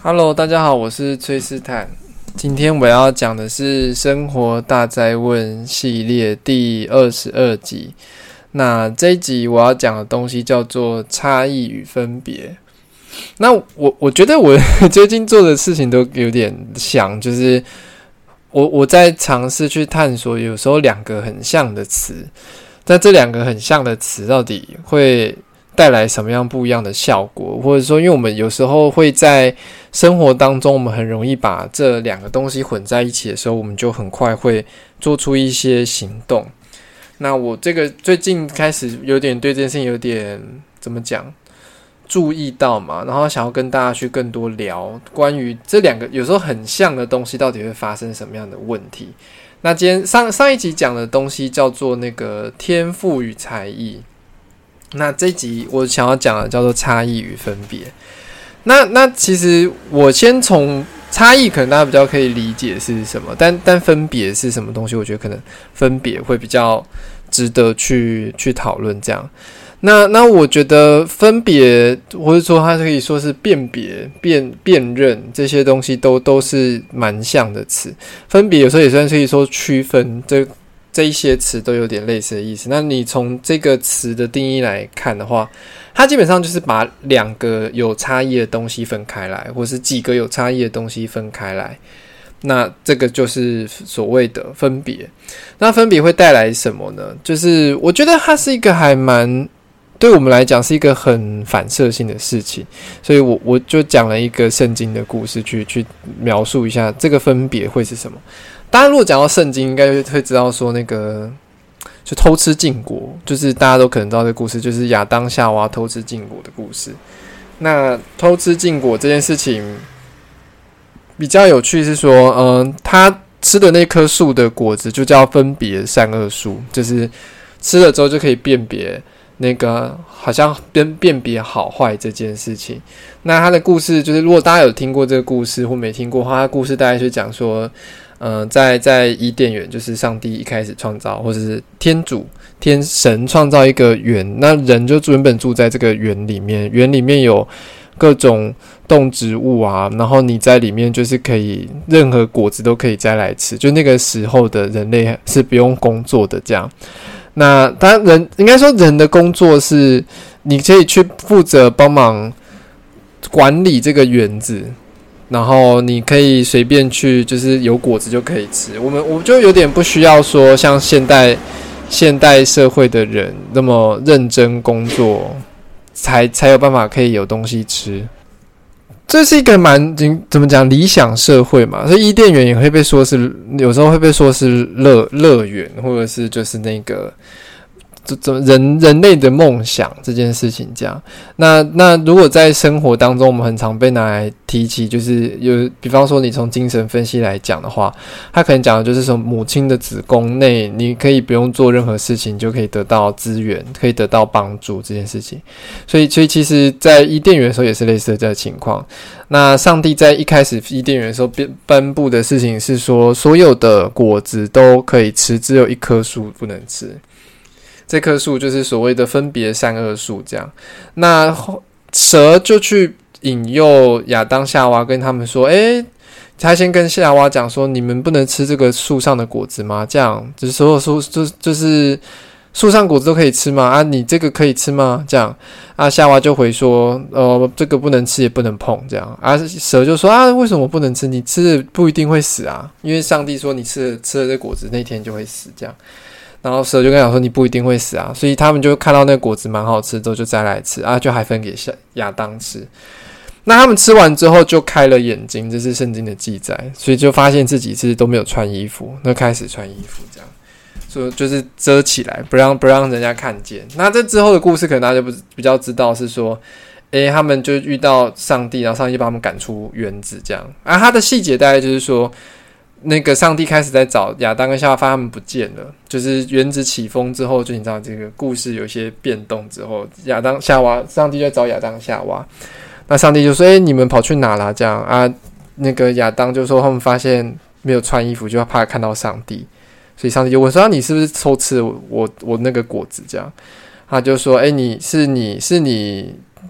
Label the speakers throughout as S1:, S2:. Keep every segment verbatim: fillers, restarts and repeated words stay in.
S1: Hello， 大家好，我是崔斯坦。今天我要讲的是《生活大哉问》系列第二十二集。那这一集我要讲的东西叫做差异与分别。那我我觉得我最近做的事情都有点像，就是我我在尝试去探索，有时候两个很像的词，但这两个很像的词到底会带来什么样不一样的效果，或者说因为我们有时候会在生活当中，我们很容易把这两个东西混在一起的时候，我们就很快会做出一些行动。那我这个最近开始有点对这件事情有点怎么讲注意到嘛，然后想要跟大家去更多聊关于这两个有时候很像的东西到底会发生什么样的问题。那今天上上一集讲的东西叫做那个天赋与才艺，那这一集我想要讲的叫做差异与分别。那那其实我先从差异可能大家比较可以理解是什么，但但分别是什么东西，我觉得可能分别会比较值得去去讨论这样。那那我觉得分别或者说它可以说是辨别、辨辨认这些东西都都是蛮像的词。分别有时候也算是可以说区分，这这一些词都有点类似的意思。那你从这个词的定义来看的话，它基本上就是把两个有差异的东西分开来，或是几个有差异的东西分开来。那这个就是所谓的分别。那分别会带来什么呢？就是我觉得它是一个还蛮对我们来讲是一个很反射性的事情，所以我我就讲了一个圣经的故事去去描述一下这个分别会是什么。大家如果讲到圣经，应该会知道说那个就偷吃禁果，就是大家都可能知道这个故事，就是亚当夏娃偷吃禁果的故事。那偷吃禁果这件事情比较有趣是说，嗯、呃，他吃的那棵树的果子就叫分别善恶树，就是吃了之后就可以辨别那个好像辨辨别好坏这件事情。那他的故事就是，如果大家有听过这个故事或没听过的话，他的故事大概是讲说，呃，在在伊甸园，就是上帝一开始创造，或者是天主天神创造一个园，那人就原本住在这个园里面，园里面有各种动植物啊，然后你在里面就是可以任何果子都可以摘来吃，就那个时候的人类是不用工作的这样。那当然人应该说人的工作是你可以去负责帮忙管理这个园子，然后你可以随便去就是有果子就可以吃。我们我就有点不需要说像现代现代社会的人那么认真工作才才有办法可以有东西吃。这是一个蛮怎么讲理想社会嘛，所以伊甸园也会被说是有时候会被说是乐乐园，或者是就是那个人人类的梦想这件事情这样。那那如果在生活当中我们很常被拿来提起，就是有比方说你从精神分析来讲的话，他可能讲的就是说母亲的子宫内你可以不用做任何事情就可以得到资源，可以得到帮助这件事情。所以所以其实在伊甸园的时候也是类似的这个情况。那上帝在一开始伊甸园的时候颁布的事情是说，所有的果子都可以吃，只有一棵树不能吃。这棵树就是所谓的分别善恶树这样。那蛇就去引诱亚当夏娃，跟他们说，诶，他先跟夏娃讲说，你们不能吃这个树上的果子吗？这样就是所有树就就是树上果子都可以吃吗？啊，你这个可以吃吗？这样啊，夏娃就回说，呃，这个不能吃也不能碰这样。啊，蛇就说啊，为什么不能吃？你吃了不一定会死啊，因为上帝说你吃了吃了这果子那天就会死这样。然后蛇就跟他讲说，你不一定会死啊，所以他们就看到那个果子蛮好吃之后就摘来吃啊，就还分给亚当吃。那他们吃完之后就开了眼睛，这是圣经的记载，所以就发现自己是都没有穿衣服，那开始穿衣服这样，所以就是遮起来，不让不让人家看见。那这之后的故事可能大家就比较知道是说，诶，他们就遇到上帝，然后上帝就把他们赶出园子这样。啊，他的细节大概就是说，那个上帝开始在找亚当跟夏娃，发现他们不见了，就是园子起风之后，就你知道这个故事有一些变动之后，亚当夏娃，上帝就在找亚当夏娃。那上帝就说，诶，你们跑去哪啦？这样啊，那个亚当就说他们发现没有穿衣服，就怕看到上帝，所以上帝就问说，啊，你是不是偷吃了我我我那个果子这样？他就说，诶，你是你是你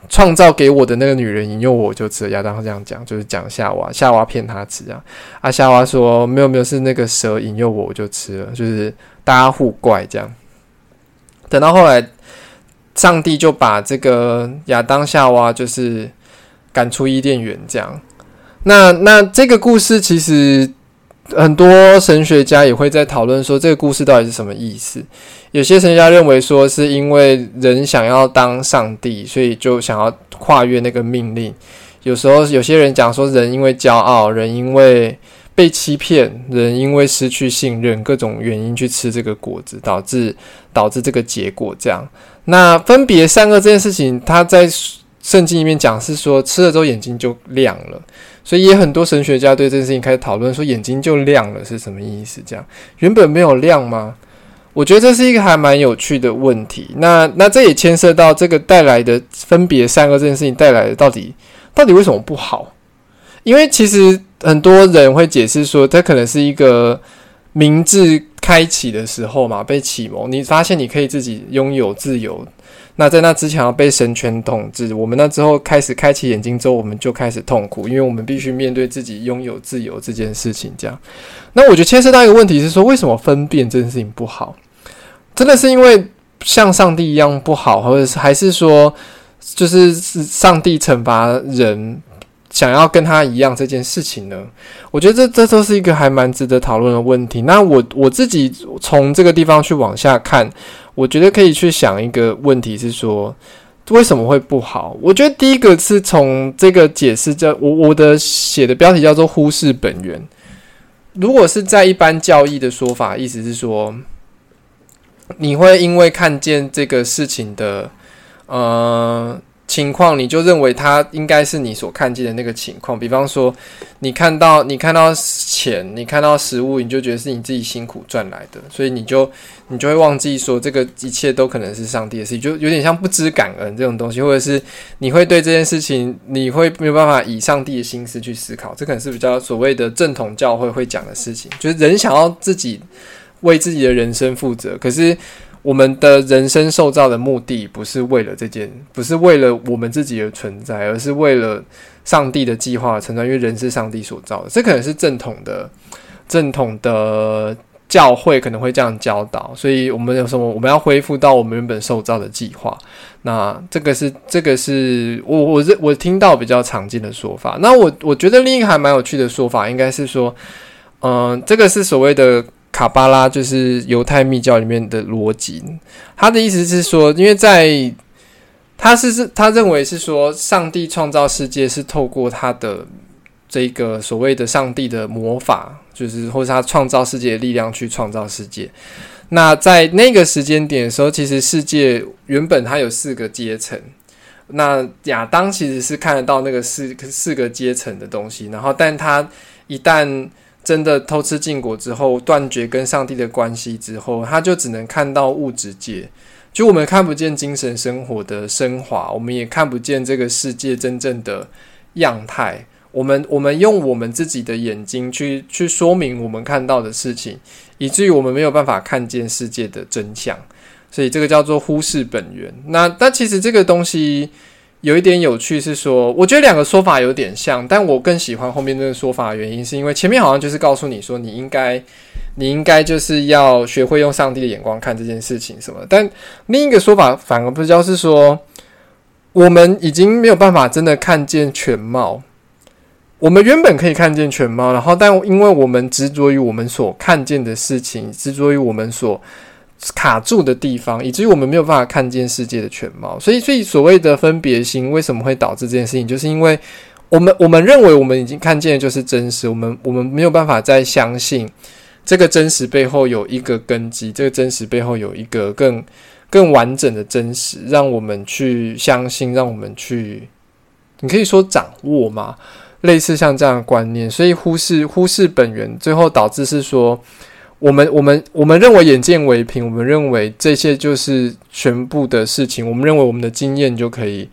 S1: 创造给我的那个女人引诱我，我就吃了。亚当这样讲，就是讲夏娃，夏娃骗他吃啊。啊，夏娃说没有没有，是那个蛇引诱我，我就吃了。就是大家互怪这样。等到后来，上帝就把这个亚当、夏娃就是赶出伊甸园这样。那那这个故事其实很多神学家也会在讨论说，这个故事到底是什么意思？有些神学家认为说，是因为人想要当上帝，所以就想要跨越那个命令。有时候有些人讲说，人因为骄傲，人因为被欺骗，人因为失去信任，各种原因去吃这个果子，导致导致这个结果这样。那分别善恶这件事情，他在圣经里面讲是说，吃了之后眼睛就亮了。所以也很多神学家对这件事情开始讨论，说眼睛就亮了是什么意思？这样原本没有亮吗？我觉得这是一个还蛮有趣的问题。那那这也牵涉到这个带来的分别善恶这件事情带来的到底到底为什么不好？因为其实很多人会解释说，它可能是一个明智开启的时候嘛，被启蒙，你发现你可以自己拥有自由。那在那之前要被神权统治，我们那之后开始开启眼睛之后，我们就开始痛苦，因为我们必须面对自己拥有自由这件事情。这样，那我觉得牵涉到一个问题是说，为什么分辨这件事情不好？真的是因为像上帝一样不好，或者是还是说，就是上帝惩罚人想要跟他一样这件事情呢？我觉得这这都是一个还蛮值得讨论的问题。那我我自己从这个地方去往下看，我觉得可以去想一个问题是说，为什么会不好？我觉得第一个是从这个解释叫我我的写的标题叫做忽视本源。如果是在一般教义的说法，意思是说，你会因为看见这个事情的呃情况，你就认为它应该是你所看见的那个情况。比方说，你看到你看到钱，你看到食物，你就觉得是你自己辛苦赚来的，所以你就你就会忘记说，这个一切都可能是上帝的事情，就有点像不知感恩这种东西，或者是你会对这件事情，你会没有办法以上帝的心思去思考。这可能是比较所谓的正统教会会讲的事情，就是人想要自己为自己的人生负责，可是我们的人生受造的目的不是为了这件，不是为了我们自己而存在，而是为了上帝的计划而存在，因为人是上帝所造的。这可能是正统的正统的教会可能会这样教导，所以我们有什么我们要恢复到我们原本受造的计划。那这个是这个是我我我听到比较常见的说法。那我我觉得另一个还蛮有趣的说法，应该是说，嗯、呃，这个是所谓的卡巴拉，就是犹太密教里面的逻辑。他的意思是说，因为在他是他认为是说，上帝创造世界是透过他的这个所谓的上帝的魔法，就是或是他创造世界的力量去创造世界。那在那个时间点的时候，其实世界原本它有四个阶层。那亚当其实是看得到那个四四个阶层的东西，然后但他一旦真的偷吃禁果之后，断绝跟上帝的关系之后，他就只能看到物质界，就我们看不见精神生活的升华，我们也看不见这个世界真正的样态。我们我们用我们自己的眼睛去去说明我们看到的事情，以至于我们没有办法看见世界的真相。所以这个叫做忽视本源。那但其实这个东西有一点有趣，是说我觉得两个说法有点像，但我更喜欢后面那个说法的原因是因为前面好像就是告诉你说，你应该你应该就是要学会用上帝的眼光看这件事情什么，但另一个说法反而比较是说，我们已经没有办法真的看见全貌。我们原本可以看见全貌，然后但因为我们执着于我们所看见的事情，执着于我们所卡住的地方，以至于我们没有办法看见世界的全貌。所以所以所谓的分别心为什么会导致这件事情，就是因为我们我们认为我们已经看见的就是真实，我们我们没有办法再相信这个真实背后有一个根基，这个真实背后有一个更更完整的真实，让我们去相信，让我们去，你可以说掌握吗？类似像这样的观念，所以忽视忽视本源，最后导致是说，我们我们我们认为眼见为凭，我们认为这些就是全部的事情，我们认为我们的经验就可以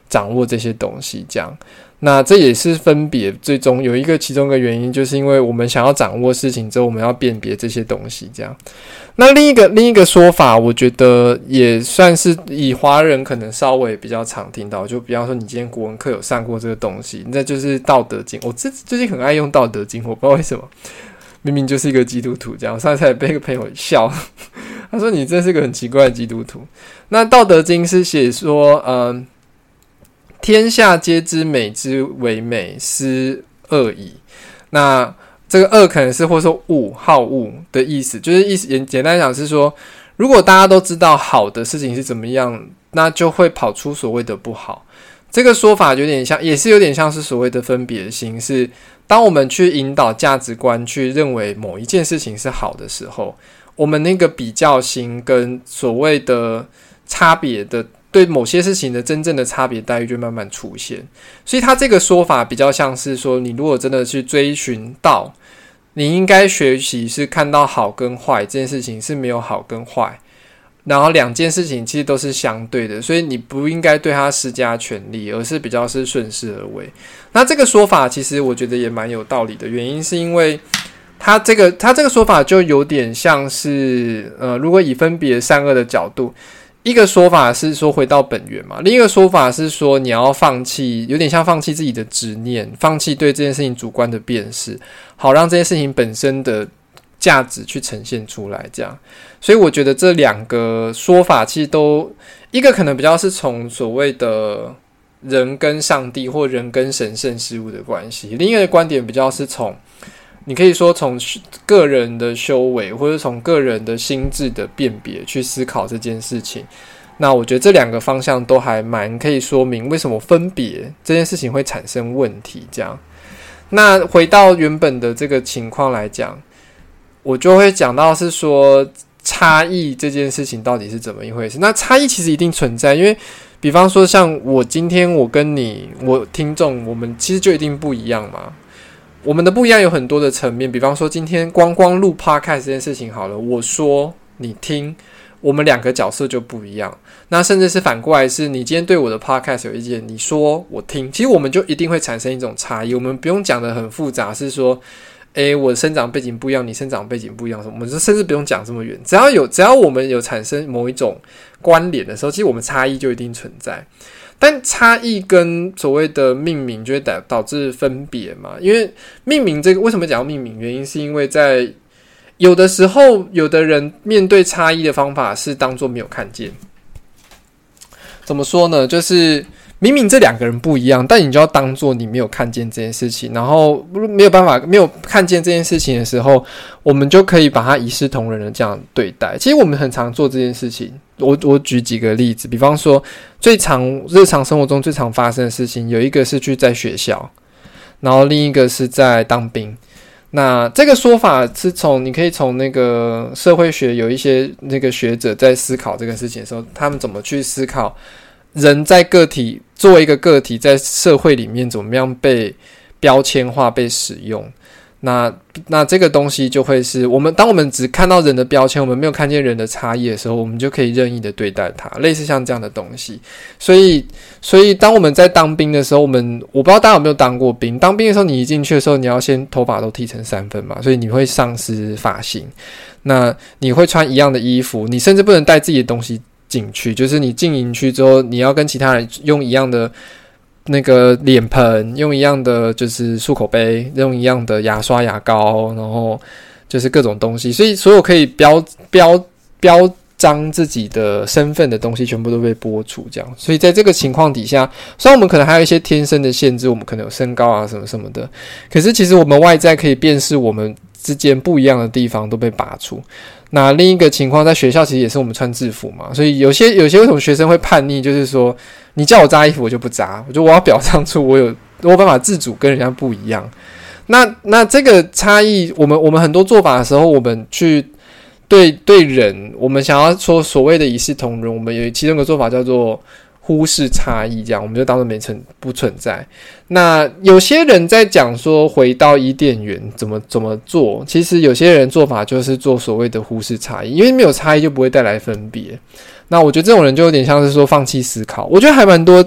S1: 掌握这些东西这样。那这也是分别最终有一个其中一个原因，就是因为我们想要掌握事情之后，我们要辨别这些东西这样。那另一个另一个说法，我觉得也算是以华人可能稍微比较常听到，就比方说你今天国文课有上过这个东西，那就是《道德经》。我最最近很爱用《道德经》，我不知道为什么，明明就是一个基督徒这样。我上次还被一个朋友笑，他说你真是个很奇怪的基督徒。那《道德经》是写说，嗯。天下皆知美之为美，斯恶已。那这个恶可能是或者说恶好恶的意思，就是意思简单讲是说，如果大家都知道好的事情是怎么样，那就会跑出所谓的不好。这个说法有点像，也是有点像是所谓的分别心，是当我们去引导价值观去认为某一件事情是好的时候，我们那个比较心跟所谓的差别的。对某些事情的真正的差别待遇就慢慢出现，所以他这个说法比较像是说，你如果真的去追寻道，你应该学习是看到好跟坏这件事情是没有好跟坏，然后两件事情其实都是相对的，所以你不应该对他施加权力，而是比较是顺势而为。那这个说法其实我觉得也蛮有道理的，原因是因为他这个他这个说法就有点像是呃，如果以分别善恶的角度。一个说法是说回到本源嘛，另一个说法是说你要放弃，有点像放弃自己的执念，放弃对这件事情主观的辨识，好让这件事情本身的价值去呈现出来这样。所以我觉得这两个说法其实都，一个可能比较是从所谓的人跟上帝或人跟神圣事物的关系，另一个观点比较是从你可以说从个人的修为或者从个人的心智的辨别去思考这件事情。那我觉得这两个方向都还蛮可以说明为什么分别这件事情会产生问题这样。那回到原本的这个情况来讲，我就会讲到是说差异这件事情到底是怎么一回事。那差异其实一定存在，因为比方说像我今天我跟你我听众我们其实就一定不一样嘛。我们的不一样有很多的层面，比方说今天光光录 podcast 这件事情好了，我说你听，我们两个角色就不一样。那甚至是反过来，是你今天对我的 podcast 有意见，你说我听，其实我们就一定会产生一种差异。我们不用讲得很复杂，是说诶我生长背景不一样，你生长背景不一样，我们甚至不用讲这么远，只要有只要我们有产生某一种关联的时候，其实我们差异就一定存在。但差异跟所谓的命名就会导致分别嘛，因为命名这个为什么讲到命名，原因是因为在有的时候有的人面对差异的方法是当作没有看见。怎么说呢，就是明明这两个人不一样，但你就要当作你没有看见这件事情，然后没有办法没有看见这件事情的时候，我们就可以把它一视同仁的这样对待。其实我们很常做这件事情，我我举几个例子，比方说最常日常生活中最常发生的事情，有一个是去在学校，然后另一个是在当兵。那这个说法是从你可以从那个社会学有一些那个学者在思考这个事情的时候，他们怎么去思考人在个体作为一个个体在社会里面怎么样被标签化被使用。那那这个东西就会是我们当我们只看到人的标签，我们没有看见人的差异的时候，我们就可以任意的对待它，类似像这样的东西。所以所以当我们在当兵的时候，我们我不知道大家有没有当过兵，当兵的时候你一进去的时候，你要先头发都剃成三分嘛，所以你会丧失发型，那你会穿一样的衣服，你甚至不能带自己的东西进去，就是你进营区之后，你要跟其他人用一样的那个脸盆，用一样的就是漱口杯，用一样的牙刷牙膏，然后就是各种东西，所以所有可以标标标彰自己的身份的东西全部都被剥除这样。所以在这个情况底下，虽然我们可能还有一些天生的限制，我们可能有身高啊什么什么的，可是其实我们外在可以辨识我们之间不一样的地方都被拔除。那另一个情况，在学校其实也是我们穿制服嘛，所以有些有些为什么学生会叛逆，就是说你叫我扎衣服我就不扎，我觉得我要表彰出我有我有办法自主跟人家不一样。那那这个差异，我们我们很多做法的时候，我们去对对人，我们想要说所谓的一视同仁，我们有其中一个做法叫做忽视差异，这样我们就当作没存不存在。那有些人在讲说回到伊甸园怎么怎么做，其实有些人做法就是做所谓的忽视差异，因为没有差异就不会带来分别。那我觉得这种人就有点像是说放弃思考。我觉得还蛮多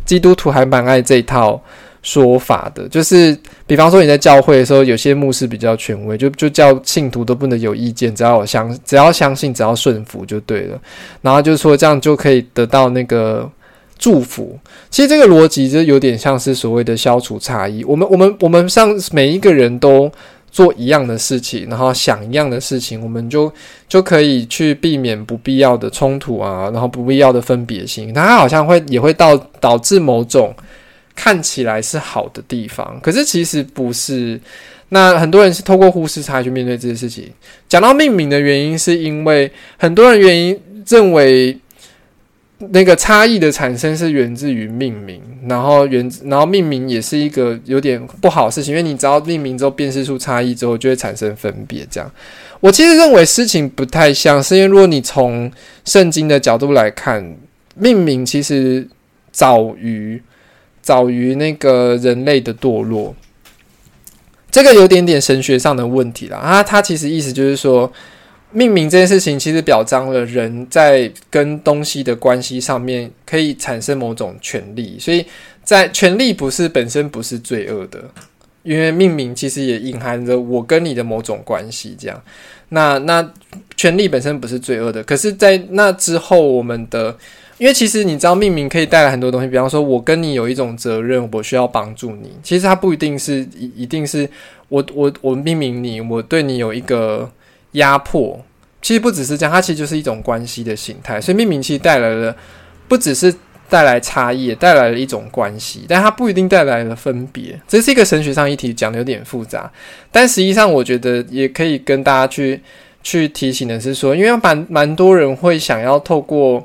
S1: 基督徒还蛮爱这一套说法的，就是比方说你在教会的时候，有些牧师比较权威，就就叫信徒都不能有意见，只要有相只要相信，只要顺服就对了。然后就是说这样就可以得到那个祝福。其实这个逻辑就有点像是所谓的消除差异。我们我们我们像每一个人都做一样的事情，然后想一样的事情，我们就就可以去避免不必要的冲突啊，然后不必要的分别心。它好像会也会导导致某种看起来是好的地方，可是其实不是。那很多人是透过忽视差异去面对这些事情。讲到命名的原因，是因为很多人原因认为那个差异的产生是源自于命名，然后源然后命名也是一个有点不好的事情，因为你只要命名之后辨识出差异之后，就会产生分别。这样，我其实认为事情不太像，是因为如果你从圣经的角度来看，命名其实早于早于那个人类的堕落，这个有点点神学上的问题啦。啊，它其实意思就是说，命名这件事情其实表彰了人在跟东西的关系上面可以产生某种权利，所以在权利不是本身不是罪恶的，因为命名其实也隐含着我跟你的某种关系，这样。那那权利本身不是罪恶的，可是在那之后我们的。因为其实你知道命名可以带来很多东西，比方说我跟你有一种责任，我需要帮助你，其实它不一定是一定是我我我命名你，我对你有一个压迫，其实不只是这样，它其实就是一种关系的形态。所以命名其实带来了不只是带来差异，也带来了一种关系，但它不一定带来了分别。这是一个神学上议题，讲的有点复杂，但实际上我觉得也可以跟大家去去提醒的是说，因为蛮蛮多人会想要透过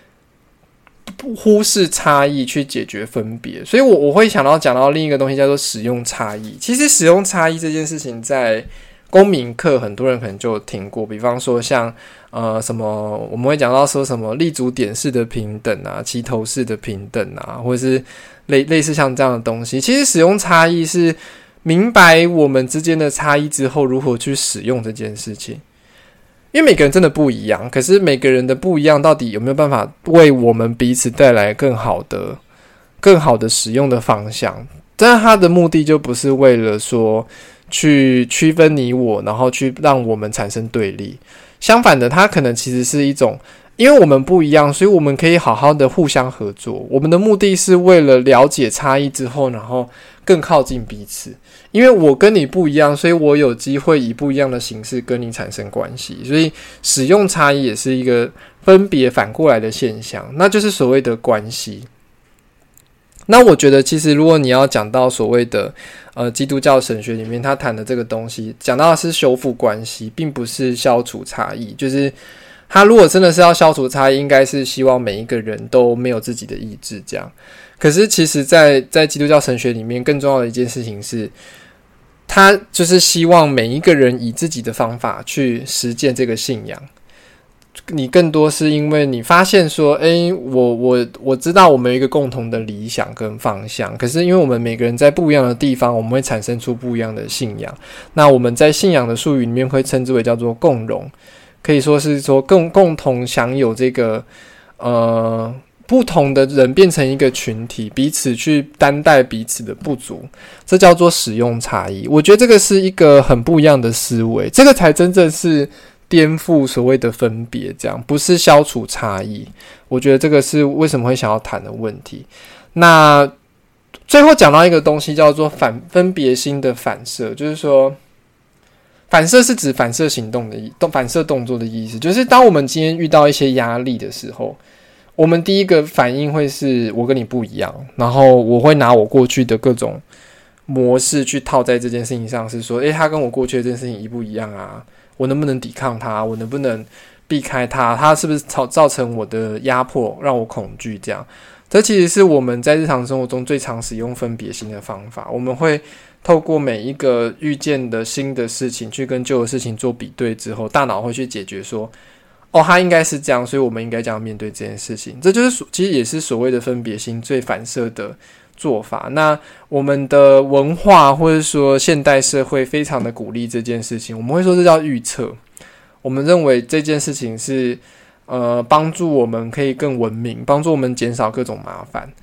S1: 忽视差异去解决分别，所以我我会想到讲到另一个东西叫做使用差异。其实使用差异这件事情在公民课很多人可能就有听过，比方说像呃什么我们会讲到说什么立足点式的平等啊，齐头式的平等啊，或者是类类似像这样的东西。其实使用差异是明白我们之间的差异之后如何去使用这件事情。因为每个人真的不一样，可是每个人的不一样到底有没有办法为我们彼此带来更好的更好的使用的方向，但是它的目的就不是为了说去区分你我，然后去让我们产生对立。相反的，它可能其实是一种因为我们不一样，所以我们可以好好的互相合作，我们的目的是为了了解差异之后，然后更靠近彼此。因为我跟你不一样，所以我有机会以不一样的形式跟你产生关系，所以使用差异也是一个分别反过来的现象，那就是所谓的关系。那我觉得其实如果你要讲到所谓的呃基督教神学里面他谈的这个东西，讲到的是修复关系，并不是消除差异。就是他如果真的是要消除差异，应该是希望每一个人都没有自己的意志这样。可是其实在在基督教神学里面更重要的一件事情是，他就是希望每一个人以自己的方法去实践这个信仰。你更多是因为你发现说，诶，我我我知道我们有一个共同的理想跟方向，可是因为我们每个人在不一样的地方，我们会产生出不一样的信仰。那我们在信仰的术语里面会称之为叫做共融，可以说是说共共同享有这个呃。不同的人变成一个群体，彼此去担待彼此的不足，这叫做使用差异。我觉得这个是一个很不一样的思维，这个才真正是颠覆所谓的分别，这样不是消除差异。我觉得这个是为什么会想要谈的问题。那最后讲到一个东西叫做反分别心的反射，就是说反射是指反射行动的意反射动作的意思，就是当我们今天遇到一些压力的时候，我们第一个反应会是我跟你不一样，然后我会拿我过去的各种模式去套在这件事情上，是说诶，他跟我过去的这件事情一不一样啊，我能不能抵抗他，我能不能避开他，他是不是造成我的压迫让我恐惧，这样这其实是我们在日常生活中最常使用分别心的方法。我们会透过每一个遇见的新的事情去跟旧的事情做比对之后，大脑会去解决说哦，他应该是这样，所以我们应该这样面对这件事情。这就是其实也是所谓的分别心最反射的做法。那我们的文化或者说现代社会非常的鼓励这件事情，我们会说这叫预测。我们认为这件事情是呃帮助我们可以更文明，帮助我们减少各种麻烦。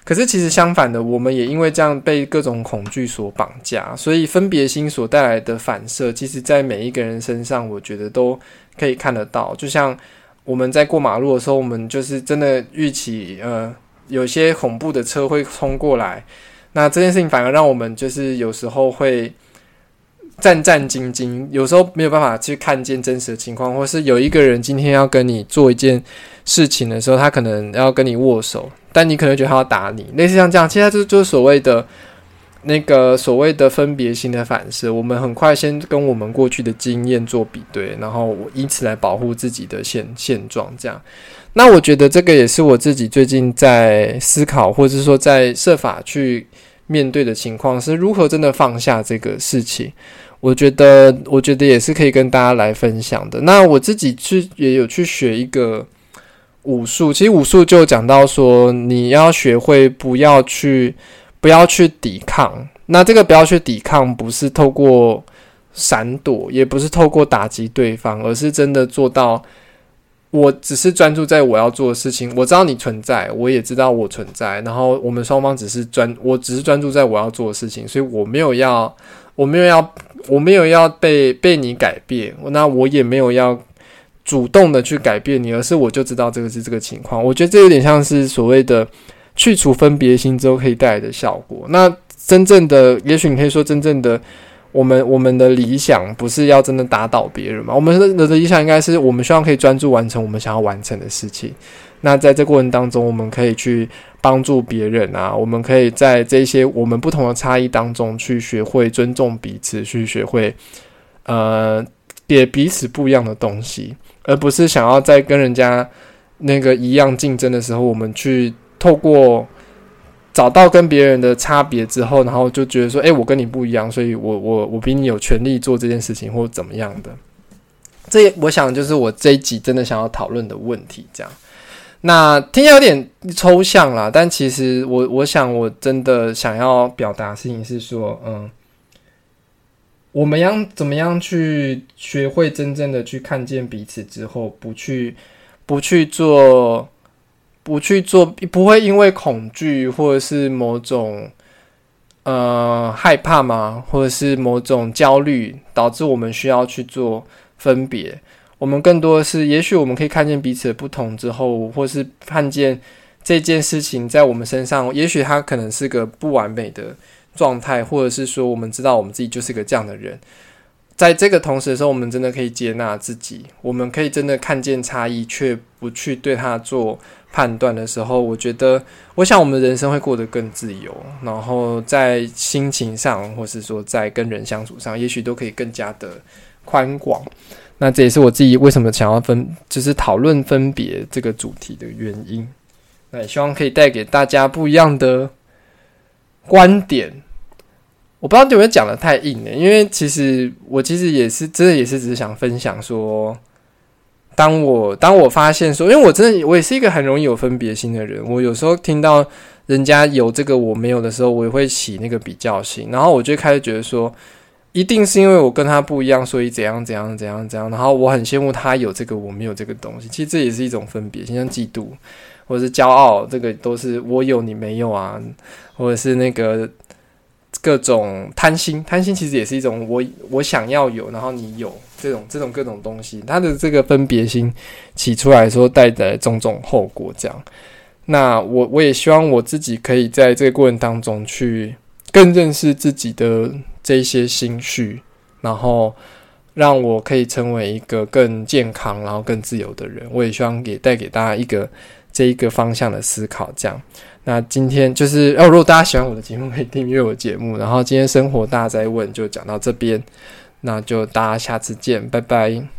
S1: 可是其实相反的，我们也因为这样被各种恐惧所绑架，所以分别心所带来的反射，其实在每一个人身上，我觉得都可以看得到。就像我们在过马路的时候，我们就是真的预期，呃，有些恐怖的车会冲过来，那这件事情反而让我们就是有时候会战战兢兢，有时候没有办法去看见真实的情况，或是有一个人今天要跟你做一件事情的时候，他可能要跟你握手，但你可能觉得他要打你，类似像这样，其实这就是所谓的那个所谓的分别心的反射。我们很快先跟我们过去的经验做比对，然后以此来保护自己的现现状。这样，那我觉得这个也是我自己最近在思考，或者是说在设法去面对的情况，是如何真的放下这个事情。我觉得，我觉得也是可以跟大家来分享的。那我自己去也有去学一个武术，其实武术就讲到说，你要学会不要去不要去抵抗。那这个不要去抵抗，不是透过闪躲，也不是透过打击对方，而是真的做到，我只是专注在我要做的事情。我知道你存在，我也知道我存在，然后我们双方只是专，我只是专注在我要做的事情，所以我没有要。我没有要，我没有要被被你改变，那我也没有要主动的去改变你，而是我就知道这个是这个情况。我觉得这有点像是所谓的去除分别心之后可以带来的效果。那真正的，也许你可以说，真正的我们我们的理想不是要真的打倒别人嘛？我们的理想应该是我们希望可以专注完成我们想要完成的事情。那在这过程当中，我们可以去帮助别人啊，我们可以在这些我们不同的差异当中去学会尊重彼此，去学会呃给彼此不一样的东西，而不是想要在跟人家那个一样竞争的时候，我们去透过找到跟别人的差别之后，然后就觉得说，诶，我跟你不一样，所以我我我比你有权利做这件事情，或怎么样的。这我想就是我这一集真的想要讨论的问题，这样。那听起来有点抽象啦，但其实我我想我真的想要表达的事情是说，嗯，我们要怎么样去学会真正的去看见彼此之后，不去不去做不去做不会因为恐惧或者是某种呃害怕嘛，或者是某种焦虑导致我们需要去做分别。我们更多的是，也许我们可以看见彼此的不同之后，或是看见这件事情在我们身上，也许它可能是个不完美的状态，或者是说我们知道我们自己就是个这样的人。在这个同时的时候，我们真的可以接纳自己，我们可以真的看见差异，却不去对它做判断的时候，我觉得，我想我们的人生会过得更自由，然后在心情上，或是说在跟人相处上，也许都可以更加的宽广。那这也是我自己为什么想要分，就是讨论分别这个主题的原因。那也希望可以带给大家不一样的观点。我不知道有没有讲得太硬了，因为其实我其实也是真的也是只是想分享说，当我当我发现说，因为我真的我也是一个很容易有分别心的人，我有时候听到人家有这个我没有的时候，我也会起那个比较心，然后我就开始觉得说，一定是因为我跟他不一样，所以怎样怎样怎样怎样，然后我很羡慕他有这个我没有这个东西。其实这也是一种分别，像嫉妒或者是骄傲，这个都是我有你没有啊，或者是那个各种贪心，贪心其实也是一种我我想要有，然后你有这种这种各种东西，它的这个分别心起出来的时候带来种种后果，这样。那我我也希望我自己可以在这个过程当中去更认识自己的这一些心绪，然后让我可以成为一个更健康然后更自由的人。我也希望也带给大家一个这一个方向的思考，这样。那今天就是、哦、如果大家喜欢我的节目可以订阅我的节目，然后今天生活大哉问就讲到这边，那就大家下次见，拜拜。